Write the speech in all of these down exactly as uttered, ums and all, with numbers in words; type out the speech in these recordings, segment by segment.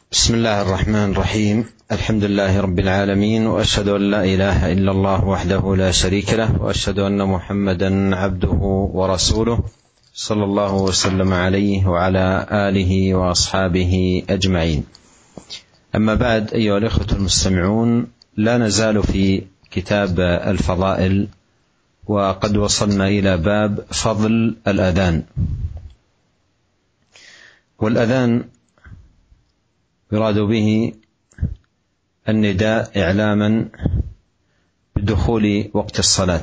بسم الله الرحمن الرحيم. الحمد لله رب العالمين، وأشهد أن لا إله إلا الله وحده لا شريك له، وأشهد أن محمدا عبده ورسوله صلى الله وسلم عليه وعلى آله وأصحابه أجمعين. أما بعد، أيها الإخوة المستمعون، لا نزال في كتاب الفضائل، وقد وصلنا إلى باب فضل الأذان. والأذان يراد به النداء إعلاما بدخول وقت الصلاة،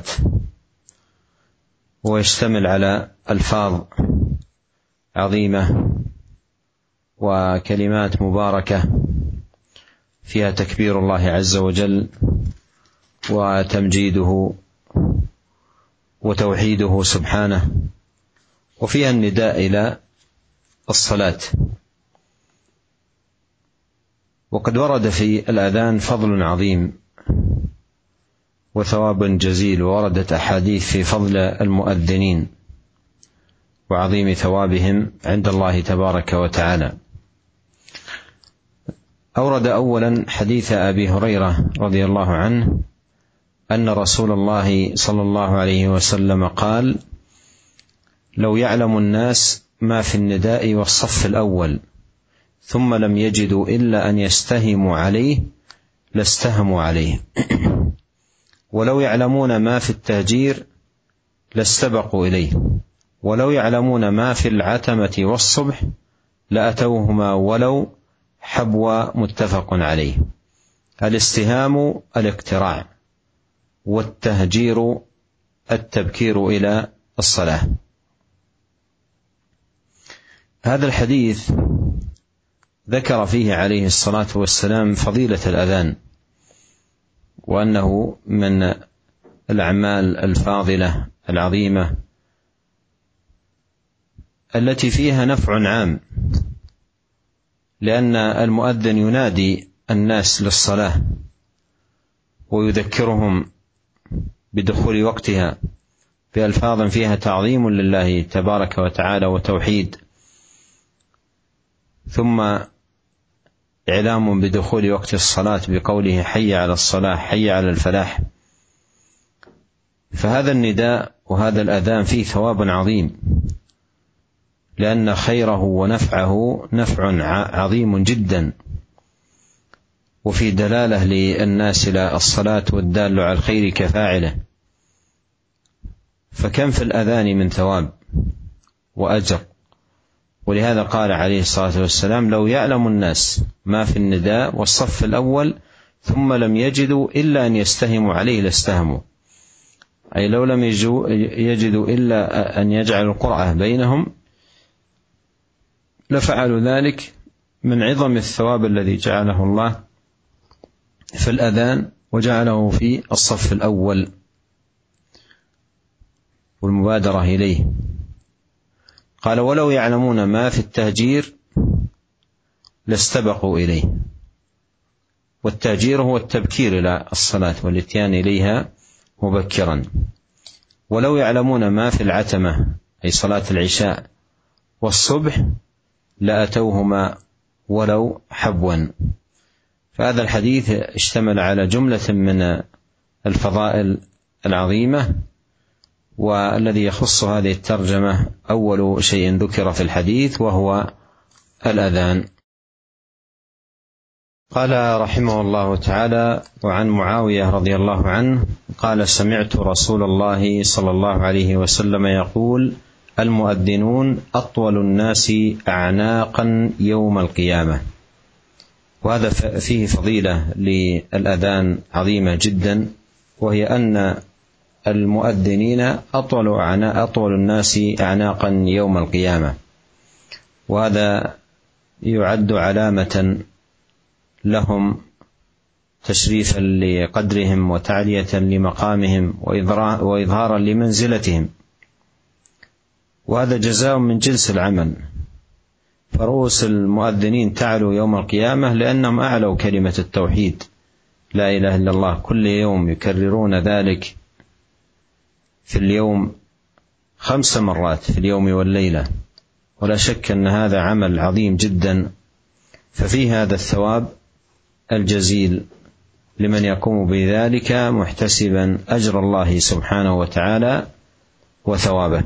ويشتمل على ألفاظ عظيمة وكلمات مباركة فيها تكبير الله عز وجل وتمجيده وتوحيده سبحانه، وفيها النداء إلى الصلاة. وقد ورد في الأذان فضل عظيم وثواب جزيل، ووردت أحاديث في فضل المؤذنين وعظيم ثوابهم عند الله تبارك وتعالى. أورد أولا حديث أبي هريرة رضي الله عنه أن رسول الله صلى الله عليه وسلم قال: لو يعلم الناس ما في النداء والصف الأول ثم لم يجدوا إلا أن يستهموا عليه لاستهموا عليه، ولو يعلمون ما في التهجير لاستبقوا إليه، ولو يعلمون ما في العتمة والصبح لأتوهما ولو حبوا. متفق عليه. الاستهام الاقتراع، والتهجير التبكير إلى الصلاة. هذا الحديث ذكر فيه عليه الصلاة والسلام فضيلة الأذان، وأنه من الأعمال الفاضلة العظيمة التي فيها نفع عام، لأن المؤذن ينادي الناس للصلاة ويذكرهم بدخول وقتها بألفاظ فيها تعظيم لله تبارك وتعالى وتوحيد، ثم إعلام بدخول وقت الصلاة بقوله: حي على الصلاة، حي على الفلاح. فهذا النداء وهذا الأذان فيه ثواب عظيم، لأن خيره ونفعه نفع عظيم جدا، وفي دلالة للناس إلى الصلاة، والدال على الخير كفاعله. فكم في الأذان من ثواب وأجر. ولهذا قال عليه الصلاة والسلام: لو يعلم الناس ما في النداء والصف الأول ثم لم يجدوا إلا أن يستهموا عليه لاستهموا، أي لو لم يجدوا إلا أن يجعلوا القرعة بينهم لفعلوا ذلك، من عظم الثواب الذي جعله الله في الأذان وجعله في الصف الأول والمبادرة إليه. قال: ولو يعلمون ما في التهجير لاستبقوا إليه. والتهجير هو التبكير إلى الصلاة والاتيان إليها مبكرا. ولو يعلمون ما في العتمة، أي صلاة العشاء والصبح، لأتوهما ولو حبوا. فهذا الحديث اشتمل على جملة من الفضائل العظيمة، والذي يخص هذه الترجمة أول شيء ذكر في الحديث وهو الأذان. قال رحمه الله تعالى: وعن معاوية رضي الله عنه قال: سمعت رسول الله صلى الله عليه وسلم يقول: المؤذنون أطول الناس أعناقا يوم القيامة. وهذا فيه فضيلة للأذان عظيمة جدا، وهي أن المؤذنين أطول أطول الناس أعناقا يوم القيامة، وهذا يعد علامة لهم تشريفا لقدرهم وتعلية لمقامهم وإظهارا لمنزلتهم، وهذا جزاء من جنس العمل. فرؤوس المؤذنين تعلو يوم القيامة لأنهم أعلوا كلمة التوحيد، لا إله إلا الله، كل يوم يكررون ذلك في اليوم خمس مرات في اليوم والليلة. ولا شك أن هذا عمل عظيم جدا ففي هذا الثواب الجزيل لمن يقوم بذلك محتسبا أجر الله سبحانه وتعالى وثوابه.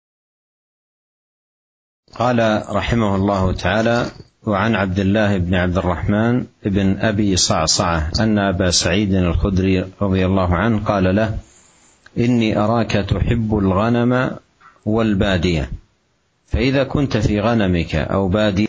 قال رحمه الله تعالى: وعن عبد الله بن عبد الرحمن بن أبي صعصعة أن أبا سعيد الخدري رضي الله عنه قال له: إني أراك تحب الغنم والبادية، فإذا كنت في غنمك أو بادية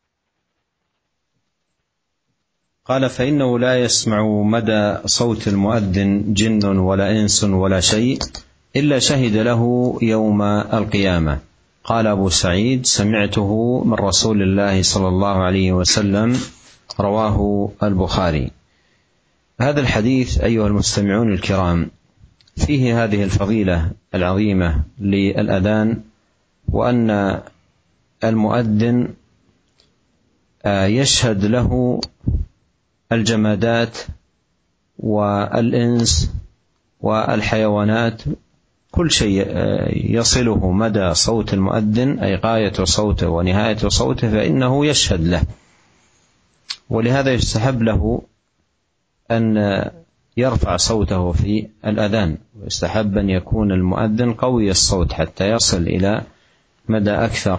قال فإنه لا يسمع مدى صوت المؤذن جن ولا إنس ولا شيء إلا شهد له يوم القيامة. قال أبو سعيد: سمعته من رسول الله صلى الله عليه وسلم، رواه البخاري. هذا الحديث أيها المستمعون الكرام فيه هذه الفضيلة العظيمة للأذان، وأن المؤذن يشهد له الجمادات والإنس والحيوانات، كل شيء يصله مدى صوت المؤذن أي غاية صوته ونهاية صوته فإنه يشهد له. ولهذا يستحب له أن يرفع صوته في الأذان، ويستحب أن يكون المؤذن قوي الصوت حتى يصل إلى مدى أكثر،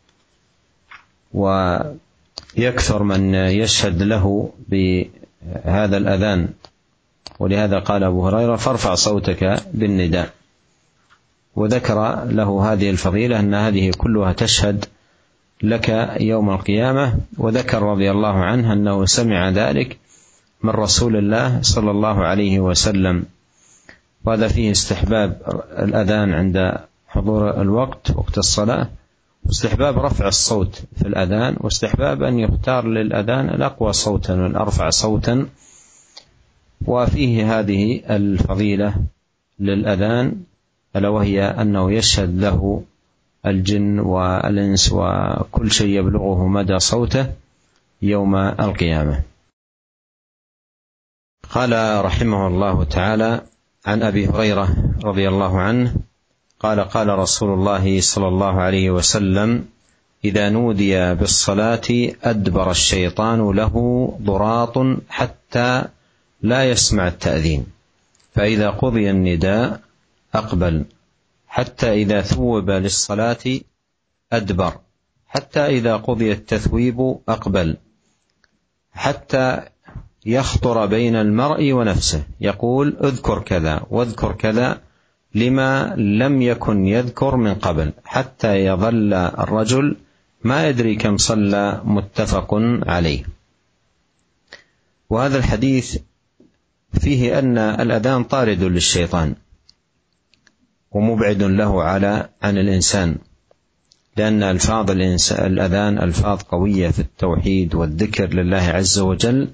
ويكثر من يشهد له بهذا الأذان. ولهذا قال أبو هريرة: فارفع صوتك بالنداء. وذكر له هذه الفضيلة أن هذه كلها تشهد لك يوم القيامة. وذكر رضي الله عنه أنه سمع ذلك من رسول الله صلى الله عليه وسلم. وهذا فيه استحباب الأذان عند حضور الوقت، وقت الصلاة، واستحباب رفع الصوت في الأذان، واستحباب أن يختار للأذان الأقوى صوتا والأرفع صوتا. وفيه هذه الفضيلة للأذان، ألا وهي أنه يشهد له الجن والإنس وكل شيء يبلغه مدى صوته يوم القيامة. قال رحمه الله تعالى: عن أبي هريرة رضي الله عنه قال: قال رسول الله صلى الله عليه وسلم: إذا نودي بالصلاة أدبر الشيطان له ضراط حتى لا يسمع التأذين، فإذا قضي النداء أقبل، حتى إذا ثوب للصلاة أدبر، حتى إذا قضي التثويب أقبل، حتى يخطر بين المرء ونفسه يقول: اذكر كذا واذكر كذا لما لم يكن يذكر من قبل، حتى يظل الرجل ما يدري كم صلى. متفق عليه. وهذا الحديث فيه أن الأذان طارد للشيطان ومبعد له على عن الإنسان، لأن ألفاظ الأذان ألفاظ قوية في التوحيد والذكر لله عز وجل،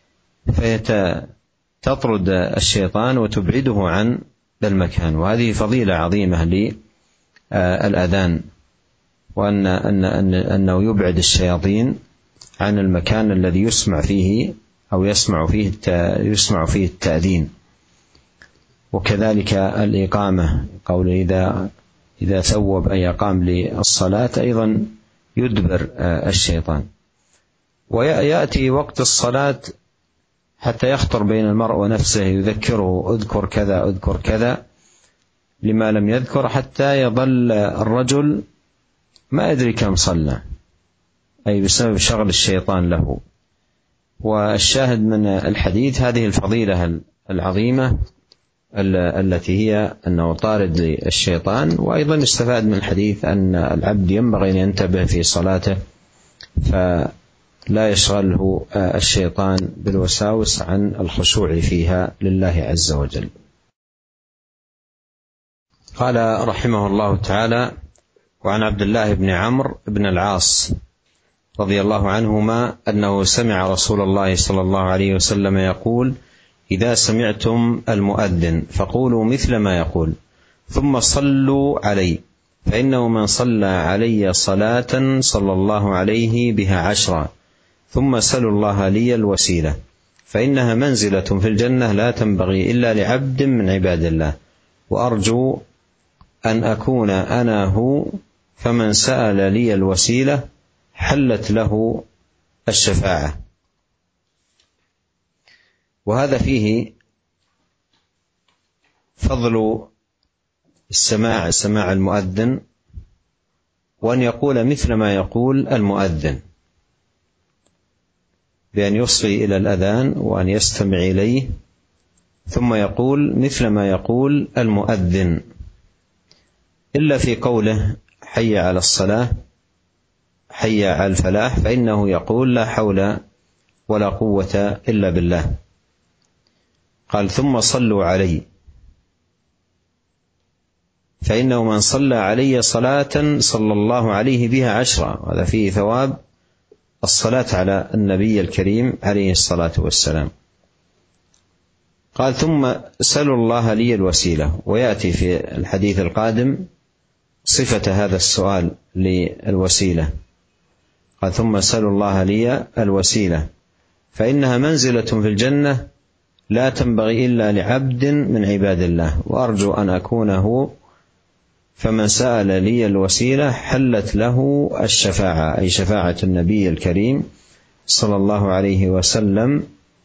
فتطرد الشيطان وتبعده عن المكان. وهذه فضيلة عظيمة للأذان، وأن أن أن أنه يبعد الشياطين عن المكان الذي يسمع فيه أو يسمع فيه يسمع فيه التأذين. وكذلك الإقامة، قول إذا إذا ثوب أي أقام للصلاة أيضا يدبر الشيطان. ويأتي وقت الصلاة حتى يخطر بين المرء ونفسه يذكره: اذكر كذا اذكر كذا لما لم يذكر، حتى يظل الرجل ما يدري كم صلى، أي بسبب شغل الشيطان له. والشاهد من الحديث هذه الفضيلة العظيمة التي هي أنه طارد للشيطان. وأيضا استفاد من الحديث أن العبد ينبغي أن ينتبه في صلاته فلا يشغله الشيطان بالوساوس عن الخشوع فيها لله عز وجل. قال رحمه الله تعالى: وعن عبد الله بن عمرو بن العاص رضي الله عنهما أنه سمع رسول الله صلى الله عليه وسلم يقول: إذا سمعتم المؤذن فقولوا مثل ما يقول، ثم صلوا علي، فإنه من صلى علي صلاة صلى الله عليه بها عشرا، ثم سلوا الله لي الوسيلة، فإنها منزلة في الجنة لا تنبغي إلا لعبد من عباد الله، وأرجو أن أكون أنا هو، فمن سأل لي الوسيلة حلت له الشفاعة. وهذا فيه فضل السماع سماع المؤذن، وأن يقول مثل ما يقول المؤذن، بأن يصغي إلى الأذان وأن يستمع إليه ثم يقول مثل ما يقول المؤذن، إلا في قوله حي على الصلاة حي على الفلاح، فإنه يقول لا حول ولا قوة إلا بالله. قال ثم صلوا علي، فإنه من صلى علي صلاة صلى الله عليه بها عشرة، هذا فيه ثواب الصلاة على النبي الكريم عليه الصلاة والسلام. قال ثم سلوا الله لي الوسيلة، ويأتي في الحديث القادم صفة هذا السؤال للوسيلة. قال ثم سلوا الله لي الوسيلة فإنها منزلة في الجنة لا تنبغي إلا لعبد من عباد الله، وأرجو أن أكون هو، فمن سأل لي الوسيلة حلت له الشفاعة، أي شفاعة النبي الكريم صلى الله عليه وسلم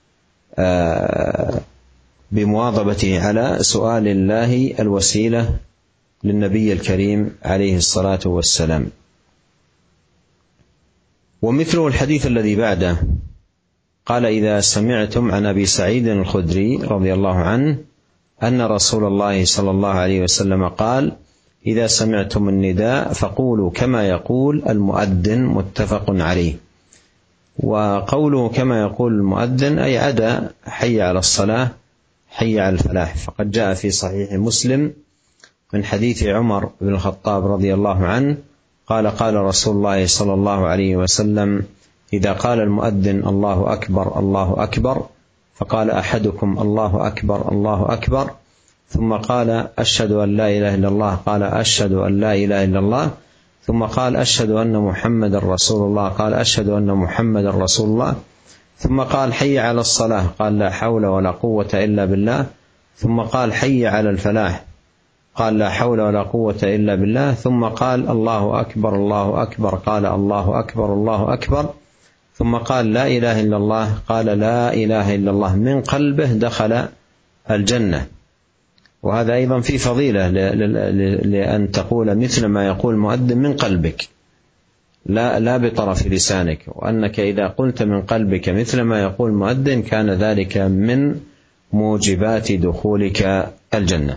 بمواظبته على سؤال الله الوسيلة للنبي الكريم عليه الصلاة والسلام. ومثله الحديث الذي بعده، قال إذا سمعتم عن أبي سعيد الخدري رضي الله عنه أن رسول الله صلى الله عليه وسلم قال إذا سمعتم النداء فقولوا كما يقول المؤذن، متفق عليه. وقوله كما يقول المؤذن أي عدا حي على الصلاة حي على الفلاح، فقد جاء في صحيح مسلم من حديث عمر بن الخطاب رضي الله عنه قال قال رسول الله صلى الله عليه وسلم إذا قال المؤذن الله أكبر الله أكبر فقال أحدكم الله أكبر الله أكبر ثم قال أشهد أن لا إله إلا الله قال أشهد أن لا إله إلا الله ثم قال أشهد أن محمد رسول الله قال أشهد أن محمد رسول الله ثم قال حي على الصلاة قال لا حول ولا قوة إلا بالله ثم قال حي على الفلاح قال لا حول ولا قوة إلا بالله ثم قال الله أكبر الله أكبر قال الله أكبر الله أكبر ثم قال لا إله إلا الله قال لا إله إلا الله، من قلبه دخل الجنة. وهذا أيضا في فضيلة لأن تقول مثل ما يقول المؤذن من قلبك، لا لا بطرف لسانك، وأنك إذا قلت من قلبك مثل ما يقول المؤذن كان ذلك من موجبات دخولك الجنة.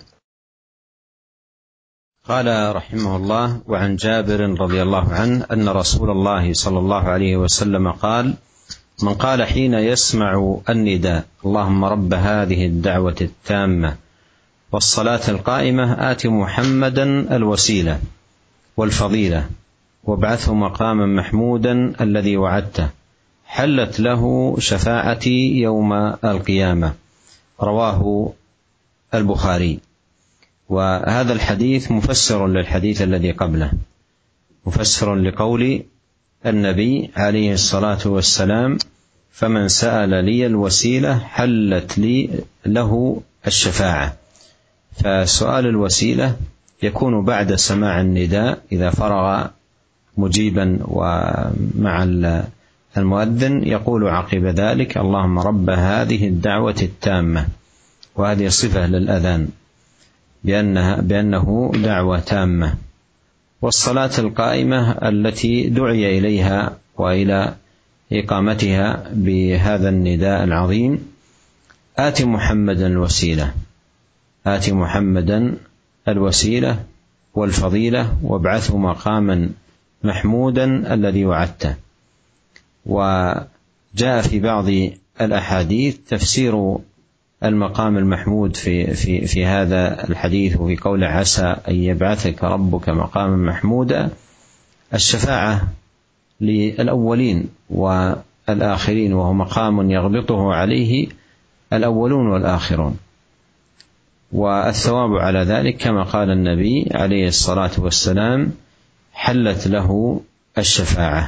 قال رحمه الله وعن جابر رضي الله عنه أن رسول الله صلى الله عليه وسلم قال من قال حين يسمع النداء اللهم رب هذه الدعوة التامة والصلاة القائمة آت محمدا الوسيلة والفضيلة وابعثه مقاما محمودا الذي وعدته حلت له شفاعتي يوم القيامة، رواه البخاري. وهذا الحديث مفسر للحديث الذي قبله، مفسر لقول النبي عليه الصلاة والسلام فمن سأل لي الوسيلة حلت لي له الشفاعة. فسؤال الوسيلة يكون بعد سماع النداء إذا فرغ مجيبا ومع المؤذن يقول عقب ذلك اللهم رب هذه الدعوة التامة، وهذه صفة للأذان بأنها بأنه دعوة تامة، والصلاة القائمة التي دعي إليها وإلى إقامتها بهذا النداء العظيم آت محمدا الوسيلة آت محمدا الوسيلة والفضيلة وابعثه مقاما محمودا الذي وعدته. وجاء في بعض الأحاديث تفسير المقام المحمود في, في, في هذا الحديث وفي قول عسى أن يبعثك ربك مقاما محمودا الشفاعة للأولين والآخرين، وهو مقام يغبطه عليه الأولون والآخرون، والثواب على ذلك كما قال النبي عليه الصلاة والسلام حلت له الشفاعة.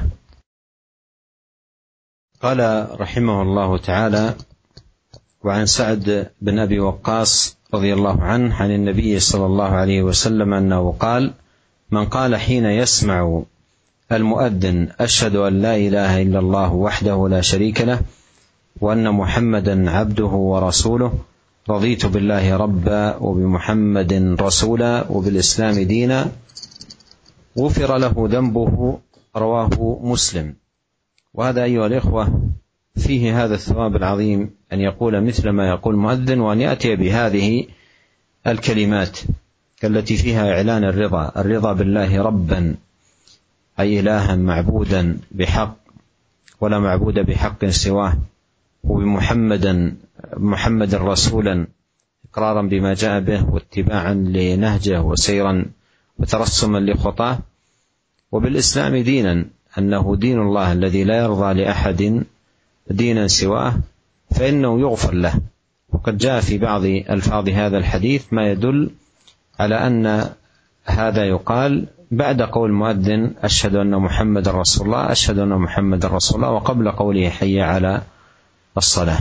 قال رحمه الله تعالى وعن سعد بن أبي وقاص رضي الله عنه عن النبي صلى الله عليه وسلم أنه قال من قال حين يسمع المؤذن: أشهد أن لا إله إلا الله وحده لا شريك له وأن محمدا عبده ورسوله، رضيت بالله ربا وبمحمد رسولا وبالإسلام دينا، غفر له ذنبه. رواه مسلم. وهذا أيها الإخوة فيه هذا الثواب العظيم، أن يقول مثل ما يقول المؤذن، وأن يأتي بهذه الكلمات التي فيها إعلان الرضا الرضا بالله ربا، أي إلها معبودا بحق ولا معبود بحق سواه، وبمحمدا محمد رسولا، إقرارا بما جاء به واتباعا لنهجه وسيرا وترسما لخطاه، وبالإسلام دينا، أنه دين الله الذي لا يرضى لأحد دينا سواه، فإنه يغفر له. وقد جاء في بعض ألفاظ هذا الحديث ما يدل على أن هذا يقال بعد قول المؤذن: أشهد أن محمد رسول الله، أشهد أن محمد رسول الله، وقبل قوله: حي على الصلاة.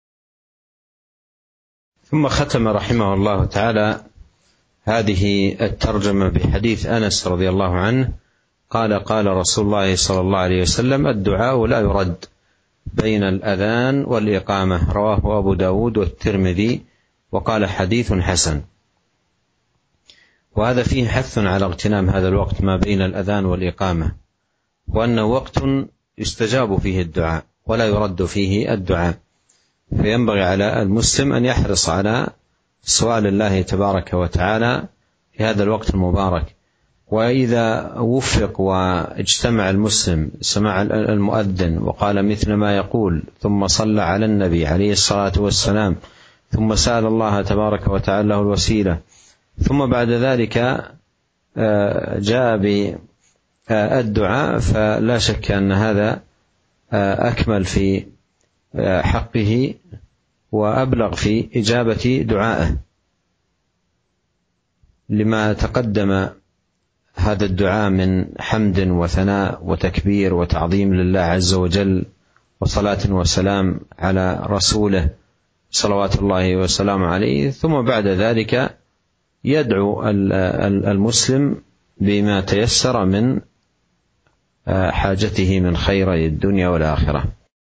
ثم ختم رحمه الله تعالى هذه الترجمة بحديث أنس رضي الله عنه قال: قال رسول الله صلى الله عليه وسلم: الدعاء لا يرد بين الأذان والإقامة. رواه أبو داود والترمذي، وقال: حديث حسن. وهذا فيه حث على اغتنام هذا الوقت ما بين الأذان والإقامة، وأنه وقت يستجاب فيه الدعاء ولا يرد فيه الدعاء، فينبغي على المسلم أن يحرص على سؤال الله تبارك وتعالى في هذا الوقت المبارك. وإذا وفق واجتمع المسلم سمع المؤذن وقال مثل ما يقول، ثم صلى على النبي عليه الصلاة والسلام، ثم سأل الله تبارك وتعالى له الوسيلة، ثم بعد ذلك جاء بالدعاء، فلا شك أن هذا أكمل في حقه وأبلغ في إجابة دعائه، لما تقدم هذا الدعاء من حمد وثناء وتكبير وتعظيم لله عز وجل، وصلاة وسلام على رسوله صلوات الله وسلامه عليه. ثم بعد ذلك يدعو المسلم بما تيسر من حاجته من خير الدنيا والآخرة.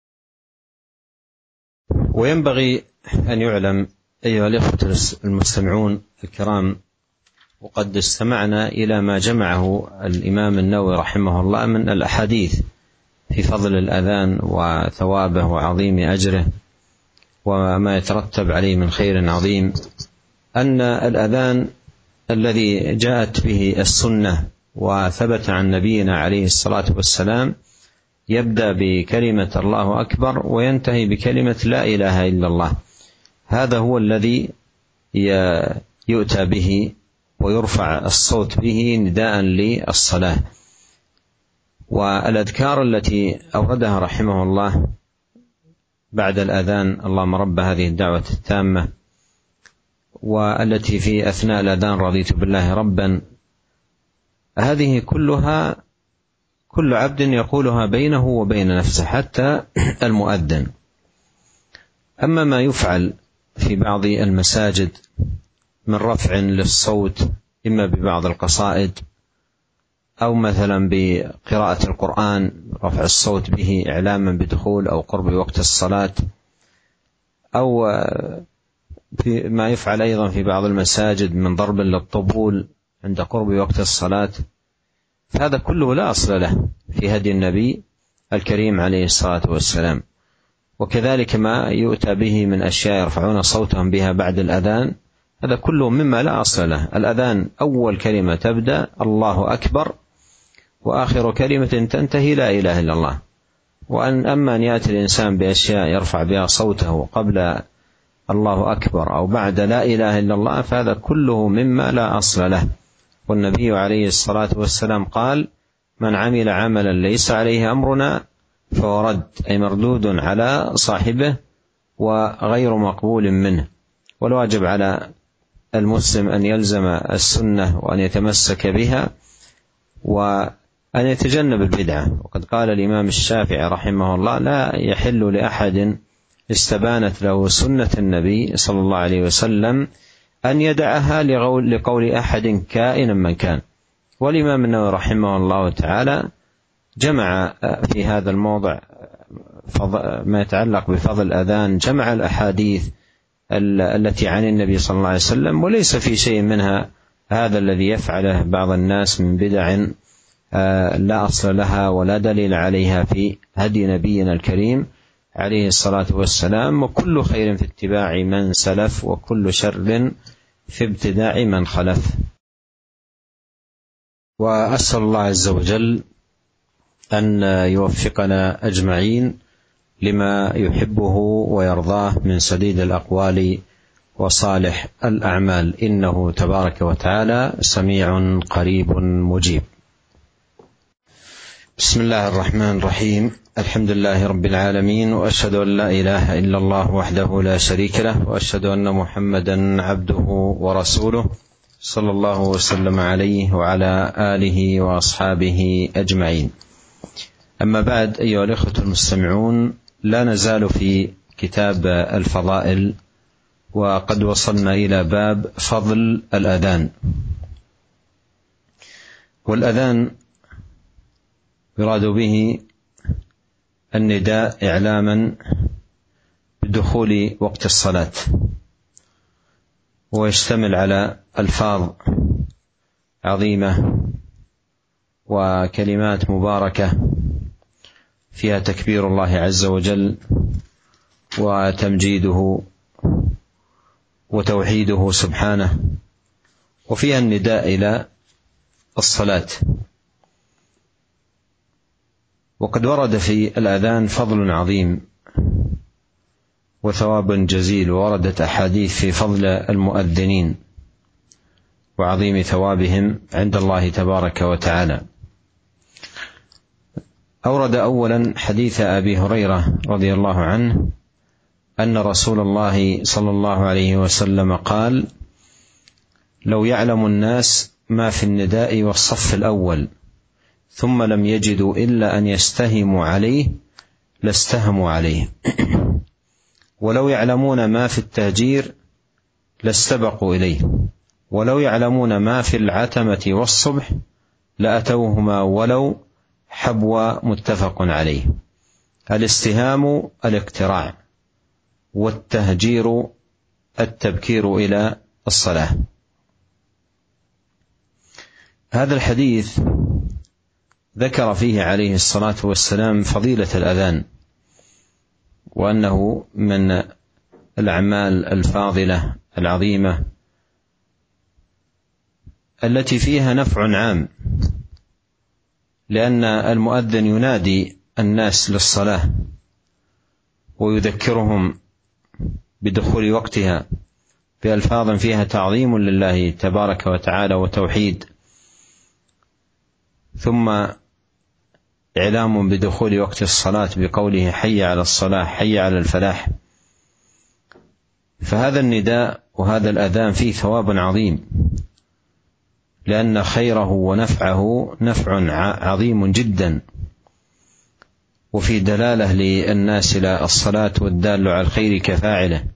وينبغي أن يعلم أيها الأخوة المستمعون الكرام، وقد استمعنا إلى ما جمعه الإمام النووي رحمه الله من الأحاديث في فضل الأذان وثوابه وعظيم أجره وما يترتب عليه من خير عظيم، أن الأذان الذي جاءت به السنة وثبت عن نبينا عليه الصلاة والسلام يبدأ بكلمة الله أكبر وينتهي بكلمة لا إله إلا الله. هذا هو الذي يؤتى به ويرفع الصوت به نداء للصلاة. والأذكار التي أوردها رحمه الله بعد الأذان: اللهم رب هذه الدعوة التامة، والتي في أثناء الأذان: رضيت بالله ربا، هذه كلها كل عبد يقولها بينه وبين نفسه حتى المؤذن. أما ما يفعل في بعض المساجد من رفع للصوت، إما ببعض القصائد أو مثلا بقراءة القرآن، رفع الصوت به إعلاما بدخول أو قرب وقت الصلاة، أو ما يفعل أيضا في بعض المساجد من ضرب للطبول عند قرب وقت الصلاة، فهذا كله لا أصل له في هدي النبي الكريم عليه الصلاة والسلام. وكذلك ما يؤتى به من أشياء يرفعون صوتهم بها بعد الأذان، هذا كله مما لا أصل له. الأذان أول كلمة تبدأ الله أكبر، وآخر كلمة تنتهي لا إله إلا الله. وأن أما أن يأتي الإنسان بأشياء يرفع بها صوته قبل الله أكبر أو بعد لا إله إلا الله، فهذا كله مما لا أصل له. والنبي عليه الصلاة والسلام قال: من عمل عملا ليس عليه أمرنا فهو رد، أي مردود على صاحبه وغير مقبول منه. والواجب على المسلم أن يلزم السنة وأن يتمسك بها وأن يتجنب البدعة. وقد قال الإمام الشافعي رحمه الله: لا يحل لأحد استبانت له سنة النبي صلى الله عليه وسلم أن يدعها لقول أحد كائنا من كان. والإمام النووي رحمه الله تعالى جمع في هذا الموضع ما يتعلق بفضل الأذان، جمع الأحاديث التي عن النبي صلى الله عليه وسلم، وليس في شيء منها هذا الذي يفعله بعض الناس من بدع لا أصل لها ولا دليل عليها في هدي نبينا الكريم عليه الصلاة والسلام. وكل خير في اتباع من سلف، وكل شر في ابتداع من خلف. وأسأل الله عز وجل أن يوفقنا أجمعين لما يحبه ويرضاه من سديد الأقوال وصالح الأعمال، إنه تبارك وتعالى سميع قريب مجيب. بسم الله الرحمن الرحيم. الحمد لله رب العالمين، وأشهد أن لا إله إلا الله وحده لا شريك له، وأشهد أن محمدا عبده ورسوله صلى الله وسلم عليه وعلى آله وأصحابه أجمعين. أما بعد، أيها الإخوة المستمعون، لا نزال في كتاب الفضائل، وقد وصلنا إلى باب فضل الأذان. والأذان يراد به النداء إعلاما بدخول وقت الصلاة، ويشتمل على ألفاظ عظيمة وكلمات مباركة فيها تكبير الله عز وجل وتمجيده وتوحيده سبحانه، وفيها النداء إلى الصلاة. وقد ورد في الأذان فضل عظيم وثواب جزيل، ووردت أحاديث في فضل المؤذنين وعظيم ثوابهم عند الله تبارك وتعالى. أورد أولا حديث أبي هريرة رضي الله عنه أن رسول الله صلى الله عليه وسلم قال: لو يعلم الناس ما في النداء والصف الأول ثم لم يجدوا إلا أن يستهموا عليه لاستهموا عليه، ولو يعلمون ما في التهجير لاستبقوا إليه، ولو يعلمون ما في العتمة والصبح لأتوهما ولو حبوا. متفق عليه. الاستهام الاقتراع، والتهجير التبكير إلى الصلاة. هذا الحديث ذكر فيه عليه الصلاة والسلام فضيلة الأذان، وأنه من الأعمال الفاضلة العظيمة التي فيها نفع عام، لأن المؤذن ينادي الناس للصلاة ويذكرهم بدخول وقتها بألفاظ فيها تعظيم لله تبارك وتعالى وتوحيد، ثم إعلام بدخول وقت الصلاة بقوله: حي على الصلاة، حي على الفلاح. فهذا النداء وهذا الأذان فيه ثواب عظيم، لأن خيره ونفعه نفع عظيم جدا، وفي دلالة للناس إلى الصلاة، والدال على الخير كفاعله.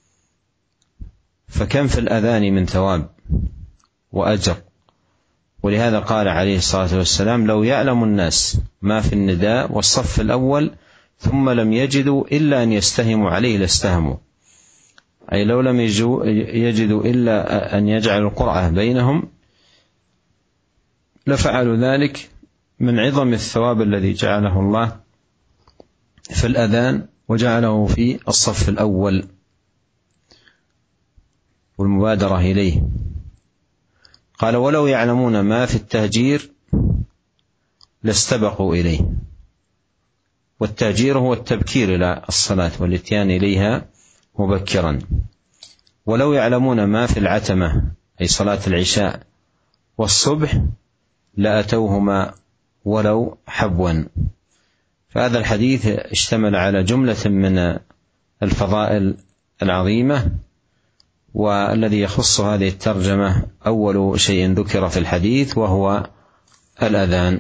فكم في الأذان من ثواب وأجر. ولهذا قال عليه الصلاة والسلام: لو يعلم الناس ما في النداء والصف الأول ثم لم يجدوا إلا أن يستهموا عليه لاستهموا، أي لو لم يجدوا إلا أن يجعلوا القرعة بينهم لفعلوا ذلك، من عظم الثواب الذي جعله الله في الأذان وجعله في الصف الأول والمبادرة إليه. قال: ولو يعلمون ما في التهجير لاستبقوا إليه. والتهجير هو التبكير إلى الصلاة والاتيان إليها مبكرا. ولو يعلمون ما في العتمة، أي صلاة العشاء والصبح، لأتوهما ولو حبوا. فهذا الحديث اشتمل على جملة من الفضائل العظيمة، والذي يخص هذه الترجمة أول شيء ذكر في الحديث وهو الأذان.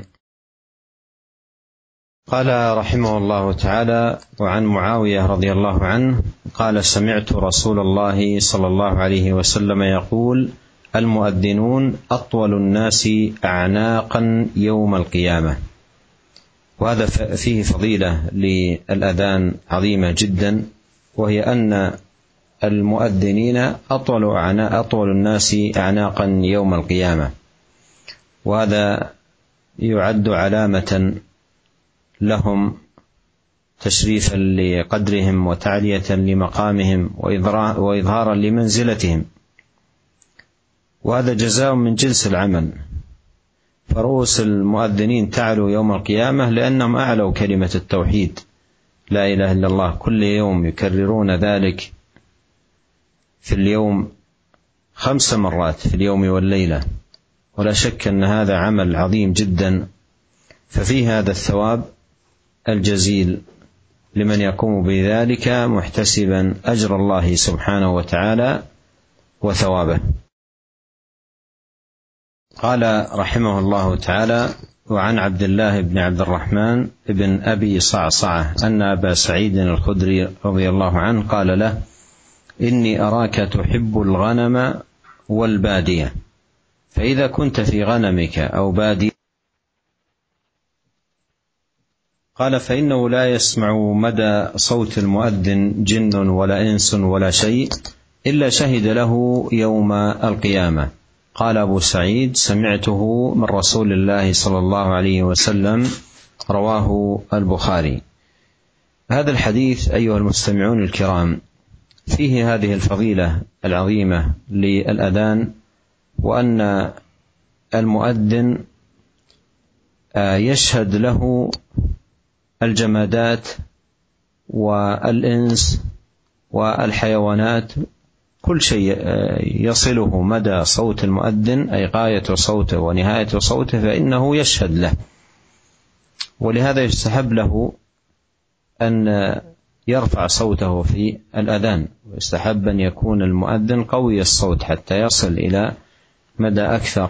قال رحمه الله تعالى: وعن معاوية رضي الله عنه قال: سمعت رسول الله صلى الله عليه وسلم يقول: المؤذنون أطول الناس أعناقا يوم القيامة، وهذا فيه فضيلة للأذان عظيمة جدا، وهي أن المؤذنين أطول أطول الناس أعناقا يوم القيامة، وهذا يعد علامة لهم تشريفا لقدرهم وتعلية لمقامهم وإظهارا لمنزلتهم، وهذا جزاء من جنس العمل. فرؤوس المؤذنين تعلو يوم القيامة لأنهم أعلوا كلمة التوحيد لا إله إلا الله، كل يوم يكررون ذلك في اليوم خمس مرات في اليوم والليلة، ولا شك أن هذا عمل عظيم جدا، ففيه هذا الثواب الجزيل لمن يقوم بذلك محتسبا أجر الله سبحانه وتعالى وثوابه. قال رحمه الله تعالى: وعن عبد الله بن عبد الرحمن بن أبي صعصعة أن أبا سعيد الخدري رضي الله عنه قال له: إني أراك تحب الغنم والبادية، فإذا كنت في غنمك أو بادية قال فإنه لا يسمع مدى صوت المؤذن جن ولا إنس ولا شيء إلا شهد له يوم القيامة. قال أبو سعيد: سمعته من رسول الله صلى الله عليه وسلم، رواه البخاري. هذا الحديث أيها المستمعون الكرام فيه هذه الفضيلة العظيمة للأذان، وأن المؤذن يشهد له الجمادات والإنس والحيوانات، كل شيء يصله مدى صوت المؤذن أي غاية صوته ونهاية صوته فإنه يشهد له، ولهذا يستحب له أن يرفع صوته في الأذان، ويستحب أن يكون المؤذن قوي الصوت حتى يصل إلى مدى أكثر،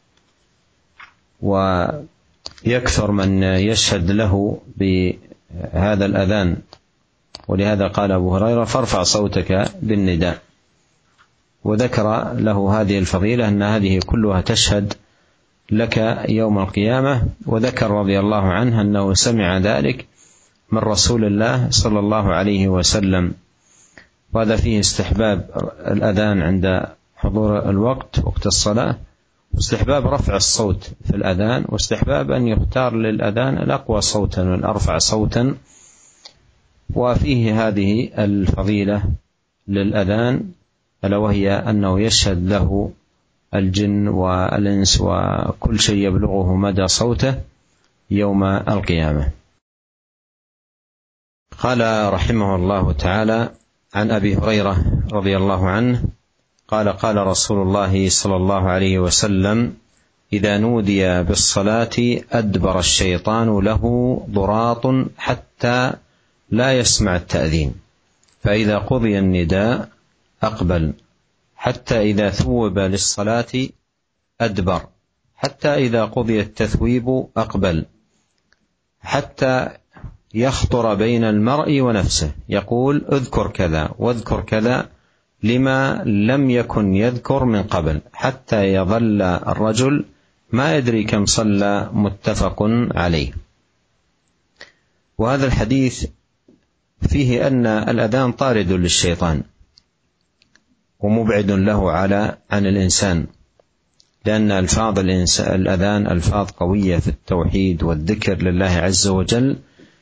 ويكثر من يشهد له بهذا الأذان. ولهذا قال أبو هريرة: فارفع صوتك بالنداء. وذكر له هذه الفضيلة أن هذه كلها تشهد لك يوم القيامة. وذكر رضي الله عنه أنه سمع ذلك من رسول الله صلى الله عليه وسلم. وهذا فيه استحباب الأذان عند حضور الوقت وقت الصلاة، واستحباب رفع الصوت في الأذان، واستحباب أن يختار للأذان الأقوى صوتا والأرفع صوتا. وفيه هذه الفضيلة للأذان ألا وهي أنه يشهد له الجن والإنس وكل شيء يبلغه مدى صوته يوم القيامة. قال رحمه الله تعالى: عن أبي هريرة رضي الله عنه قال: قال رسول الله صلى الله عليه وسلم: إذا نودي بالصلاة أدبر الشيطان له ضراط حتى لا يسمع التأذين، فإذا قضي النداء أقبل، حتى إذا ثوب للصلاة أدبر، حتى إذا قضي التثويب أقبل، حتى يخطر بين المرء ونفسه يقول: اذكر كذا واذكر كذا لما لم يكن يذكر من قبل، حتى يظل الرجل ما يدري كم صلى. متفق عليه. وهذا الحديث فيه أن الأذان طارد للشيطان ومبعد له على عن الإنسان، لأن ألفاظ الأذان ألفاظ قوية في التوحيد والذكر لله عز وجل،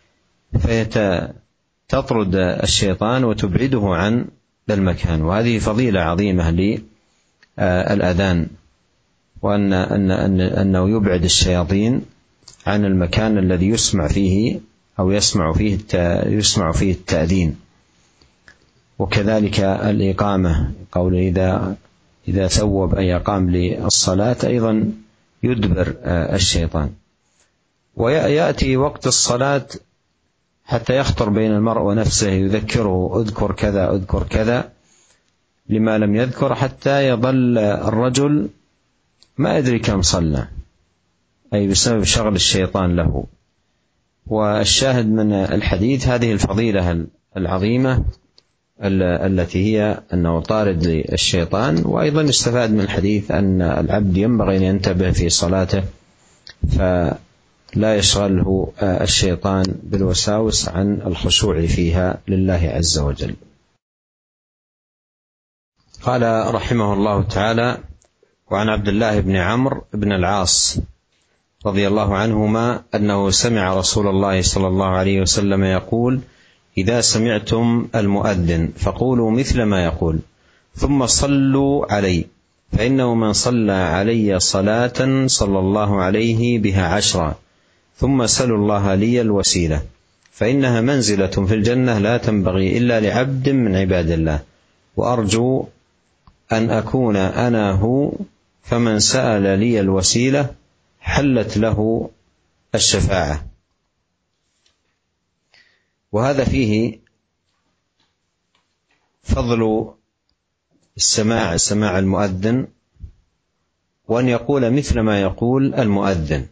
فتطرد الشيطان وتبعده عن المكان. وهذه فضيلة عظيمة للأذان، وأن أن أن أنه يبعد الشياطين عن المكان الذي يسمع فيه أو يسمع فيه يسمع فيه التأذين. وكذلك الإقامة، قول إذا إذا ثوب أي أقام للصلاة أيضا يدبر الشيطان. ويأتي وقت الصلاة حتى يخطر بين المرء ونفسه يذكره: اذكر كذا اذكر كذا لما لم يذكر، حتى يظل الرجل ما يدري كم صلى، أي بسبب شغل الشيطان له. والشاهد من الحديث هذه الفضيلة العظيمة التي هي أنه طارد للشيطان. وأيضا استفاد من الحديث أن العبد ينبغي أن ينتبه في صلاته، لا يشغله الشيطان بالوساوس عن الخشوع فيها لله عز وجل. قال رحمه الله تعالى: وعن عبد الله بن عمرو بن العاص رضي الله عنهما أنه سمع رسول الله صلى الله عليه وسلم يقول: إذا سمعتم المؤذن فقولوا مثل ما يقول ثم صلوا علي، فإنه من صلى علي صلاة صلى الله عليه بها عشرا، ثم سلوا الله لي الوسيلة، فإنها منزلة في الجنة لا تنبغي إلا لعبد من عباد الله، وأرجو أن أكون أنا هو، فمن سأل لي الوسيلة حلت له الشفاعة. وهذا فيه فضل السماع سماع المؤذن، وأن يقول مثل ما يقول المؤذن،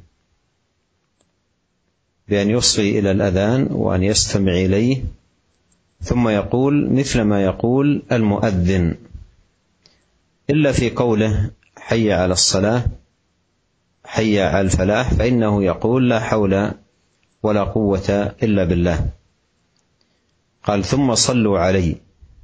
بأن يصغي إلى الأذان وأن يستمع إليه ثم يقول مثل ما يقول المؤذن، إلا في قوله حي على الصلاة حي على الفلاح، فإنه يقول لا حول ولا قوة إلا بالله. قال ثم صلوا علي،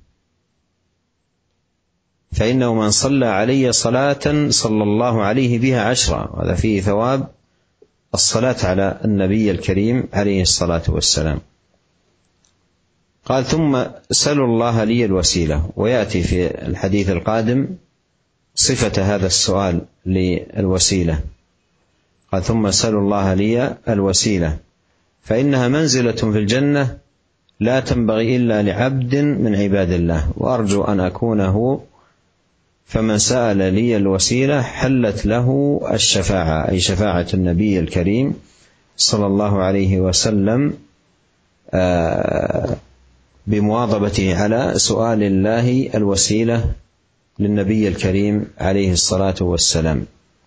فإنه من صلى علي صلاة صلى الله عليه بها عشرة، هذا فيه ثواب الصلاة على النبي الكريم عليه الصلاة والسلام. قال ثم سلوا الله لي الوسيلة، ويأتي في الحديث القادم صفة هذا السؤال للوسيلة. قال ثم سلوا الله لي الوسيلة، فإنها منزلة في الجنة لا تنبغي إلا لعبد من عباد الله، وأرجو أن أكون هو، فمن سأل لي الوسيلة حلت له الشفاعة، أي شفاعة النبي الكريم صلى الله عليه وسلم بمواظبته على سؤال الله الوسيلة للنبي الكريم عليه الصلاة والسلام.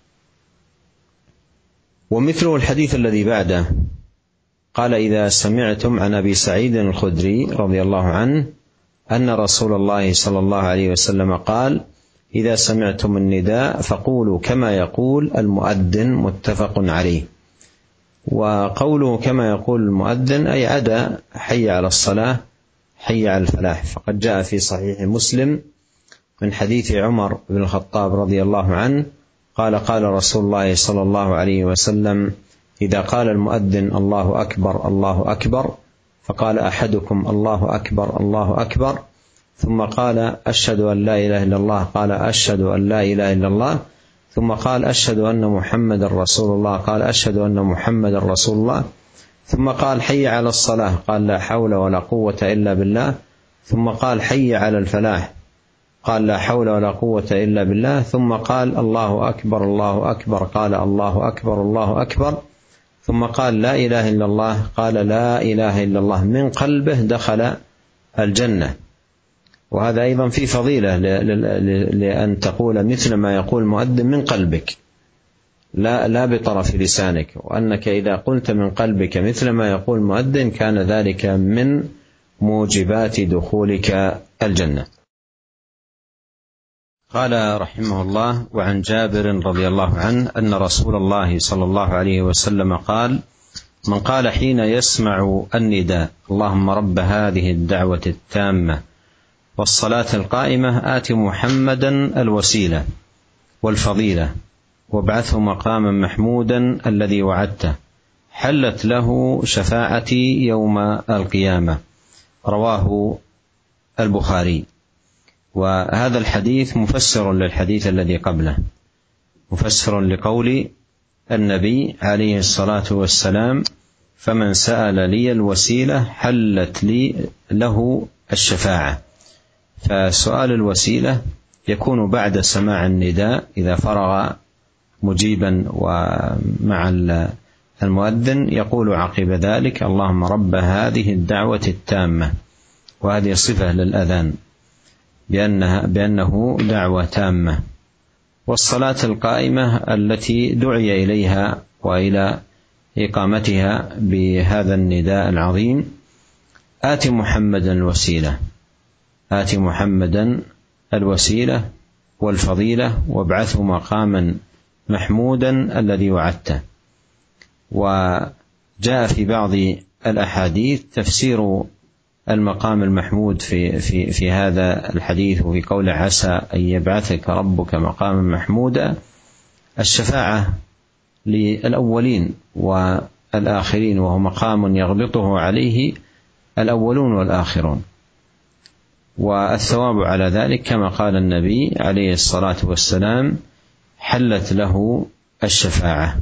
ومثله الحديث الذي بعده، قال إذا سمعتم عن أبي سعيد الخدري رضي الله عنه أن رسول الله صلى الله عليه وسلم قال: إذا سمعتم النداء فقولوا كما يقول المؤذن، متفق عليه. وقوله كما يقول المؤذن أي عدا حي على الصلاة حي على الفلاح، فقد جاء في صحيح مسلم من حديث عمر بن الخطاب رضي الله عنه قال: قال رسول الله صلى الله عليه وسلم: إذا قال المؤذن الله أكبر الله أكبر، فقال أحدكم الله أكبر الله أكبر، ثم قال أشهد أن لا إله إلا الله، قال أشهد أن لا إله إلا الله، ثم قال أشهد أن محمد رسول الله، قال أشهد أن محمد رسول الله، ثم قال حي على الصلاة، قال لا حول ولا قوة إلا بالله، ثم قال حي على الفلاح، قال لا حول ولا قوة إلا بالله، ثم قال الله أكبر الله أكبر، قال الله أكبر الله أكبر، ثم قال لا إله إلا الله، قال لا إله إلا الله، من قلبه دخل الجنة. وهذا أيضا في فضيلة لأن تقول مثل ما يقول المؤذن من قلبك، لا لا بطرف لسانك، وأنك إذا قلت من قلبك مثل ما يقول المؤذن كان ذلك من موجبات دخولك الجنة. قال رحمه الله: وعن جابر رضي الله عنه أن رسول الله صلى الله عليه وسلم قال: من قال حين يسمع النداء اللهم رب هذه الدعوة التامة والصلاة القائمة آت محمدا الوسيلة والفضيلة وابعثه مقاما محمودا الذي وعدته، حلت له شفاعتي يوم القيامة. رواه البخاري. وهذا الحديث مفسر للحديث الذي قبله، مفسر لقول النبي عليه الصلاة والسلام: فمن سأل لي الوسيلة حلت لي له الشفاعة. فسؤال الوسيلة يكون بعد سماع النداء إذا فرغ مجيبا ومع المؤذن يقول عقب ذلك: اللهم رب هذه الدعوة التامة، وهذه صفة للأذان بأنها بأنه دعوة تامة، والصلاة القائمة التي دعي إليها وإلى إقامتها بهذا النداء العظيم: آت محمدا الوسيلة، آت محمدا الوسيلة والفضيلة وابعثه مقاما محمودا الذي وعدته. وجاء في بعض الأحاديث تفسير المقام المحمود في, في, في هذا الحديث، وفي قول عسى أن يبعثك ربك مقاما محمودا الشفاعة للأولين والآخرين، وهو مقام يغبطه عليه الأولون والآخرون، والثواب على ذلك كما قال النبي عليه الصلاة والسلام حلت له الشفاعة.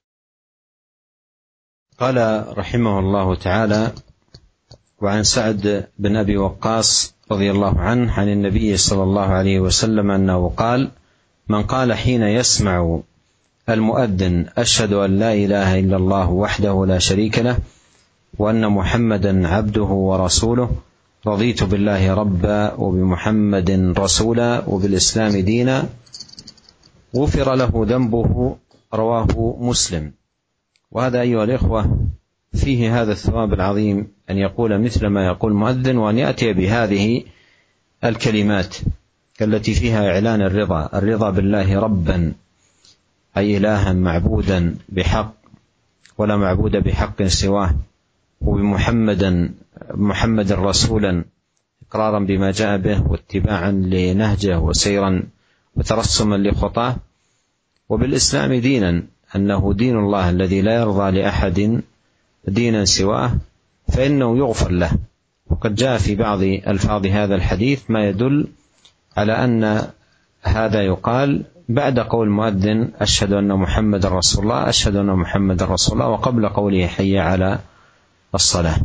قال رحمه الله تعالى: وعن سعد بن أبي وقاص رضي الله عنه عن النبي صلى الله عليه وسلم أنه قال: من قال حين يسمع المؤذن أشهد أن لا إله إلا الله وحده لا شريك له وأن محمدا عبده ورسوله رضيت بالله ربا وبمحمد رسولا وبالإسلام دينا غفر له ذنبه. رواه مسلم. وهذا أيها الإخوة فيه هذا الثواب العظيم، أن يقول مثل ما يقول المؤذن، وأن يأتي بهذه الكلمات التي فيها إعلان الرضا الرضا بالله ربا، أي إلها معبودا بحق ولا معبود بحق سواه، وبمحمد محمد رسولا إقرارا بما جاء به واتباعا لنهجه وسيرا وترسما لخطاه، وبالإسلام دينا أنه دين الله الذي لا يرضى لأحد دينا سواه فإنه يغفر له. وقد جاء في بعض ألفاظ هذا الحديث ما يدل على أن هذا يقال بعد قول المؤذن أشهد أن محمد رسول الله أشهد أن محمد رسول الله، وقبل قوله حي على الصلاة.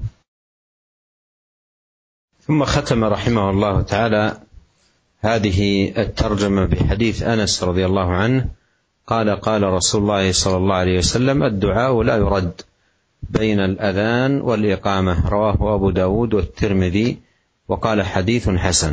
ثم ختم رحمه الله تعالى هذه الترجمة بحديث أنس رضي الله عنه قال: قال رسول الله صلى الله عليه وسلم: الدعاء لا يرد بين الأذان والإقامة. رواه أبو داود والترمذي وقال حديث حسن.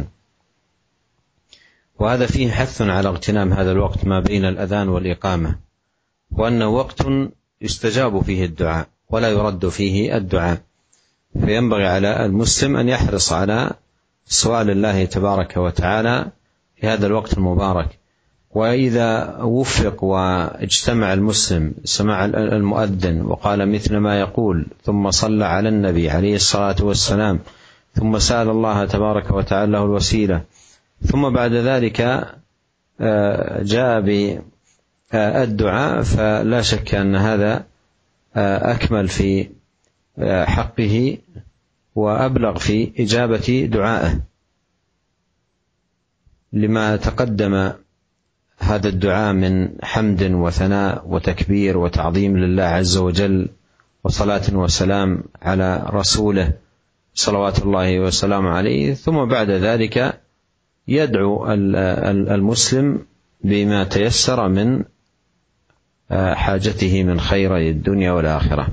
وهذا فيه حث على اغتنام هذا الوقت ما بين الأذان والإقامة، وأنه وقت يستجاب فيه الدعاء ولا يرد فيه الدعاء، فينبغي على المسلم أن يحرص على سؤال الله تبارك وتعالى في هذا الوقت المبارك. وإذا وفق واجتمع المسلم سمع المؤذن وقال مثل ما يقول، ثم صلى على النبي عليه الصلاة والسلام، ثم سأل الله تبارك وتعالى له الوسيلة، ثم بعد ذلك جاء بالدعاء، فلا شك أن هذا أكمل في حقه وأبلغ في إجابة دعائه، لما تقدم هذا الدعاء من حمد وثناء وتكبير وتعظيم لله عز وجل، وصلاة وسلام على رسوله صلوات الله وسلامه عليه. ثم بعد ذلك يدعو المسلم بما تيسر من حاجته من خير الدنيا والآخرة.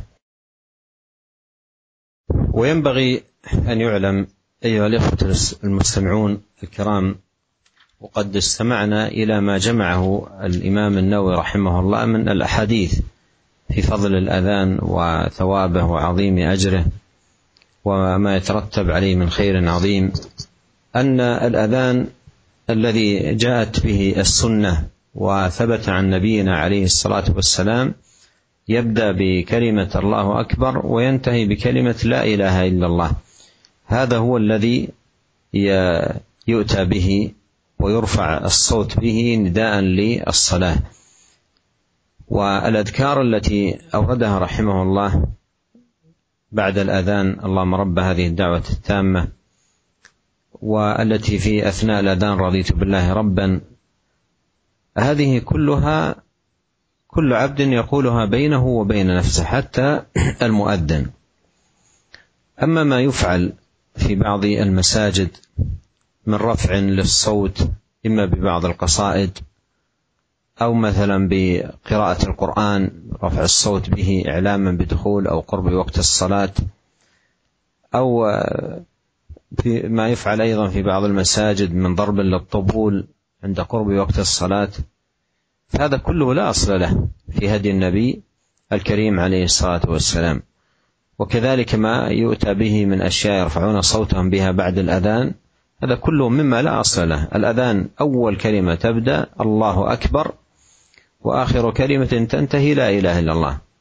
وينبغي أن يعلم أيها الأخوة المستمعون الكرام، وقد استمعنا إلى ما جمعه الإمام النووي رحمه الله من الأحاديث في فضل الأذان وثوابه وعظيم أجره وما يترتب عليه من خير عظيم، أن الأذان الذي جاءت به السنة وثبت عن نبينا عليه الصلاة والسلام يبدأ بكلمة الله أكبر وينتهي بكلمة لا إله إلا الله. هذا هو الذي يؤتى به ويرفع الصوت به نداء للصلاة. والأذكار التي أوردها رحمه الله بعد الأذان: اللهم رب هذه الدعوة التامة، والتي في أثناء الأذان رضيت بالله ربا، هذه كلها كل عبد يقولها بينه وبين نفسه حتى المؤذن. أما ما يفعل في بعض المساجد من رفع للصوت إما ببعض القصائد أو مثلا بقراءة القرآن رفع الصوت به إعلاما بدخول أو قرب وقت الصلاة، أو ما يفعل أيضا في بعض المساجد من ضرب للطبول عند قرب وقت الصلاة، فهذا كله لا أصل له في هدي النبي الكريم عليه الصلاة والسلام. وكذلك ما يؤتى به من أشياء يرفعون صوتهم بها بعد الأذان، هذا كله مما لا أصل له. الأذان أول كلمة تبدأ الله أكبر، وآخر كلمة تنتهي لا إله إلا الله.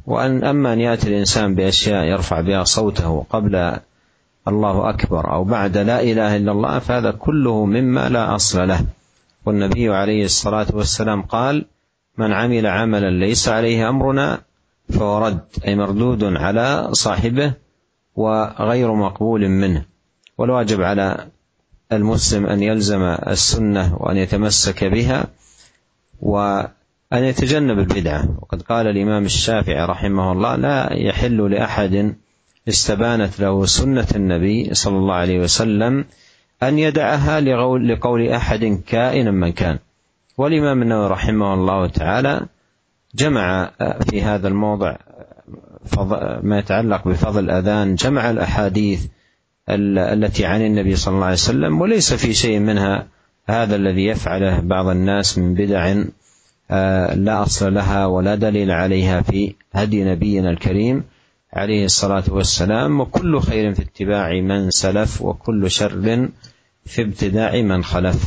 وأن أما أن يأتي الإنسان بأشياء يرفع بها صوته قبل الله أكبر أو بعد لا إله إلا الله فهذا كله مما لا أصل له. والنبي عليه الصلاة والسلام قال: من عمل عملا ليس عليه أمرنا فهو رد، أي مردود على صاحبه وغير مقبول منه. والواجب على المسلم أن يلزم السنة وأن يتمسك بها وأن يتجنب البدعة. وقد قال الإمام الشافعي رحمه الله: لا يحل لأحد استبانت له سنة النبي صلى الله عليه وسلم أن يدعها لقول أحد كائنا من كان. والإمام النووي رحمه الله تعالى جمع في هذا الموضع ما يتعلق بفضل الأذان، جمع الأحاديث التي عن النبي صلى الله عليه وسلم، وليس في شيء منها هذا الذي يفعله بعض الناس من بدع لا أصل لها ولا دليل عليها في هدي نبينا الكريم عليه الصلاة والسلام. وكل خير في اتباع من سلف، وكل شر في ابتداع من خلف.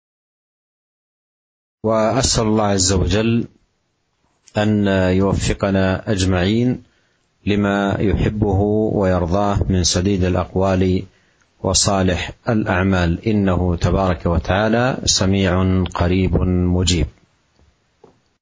وأسأل الله عز وجل أن يوفقنا أجمعين لما يحبه ويرضاه من سديد الأقوال وصالح الأعمال، إنه تبارك وتعالى سميع قريب مجيب.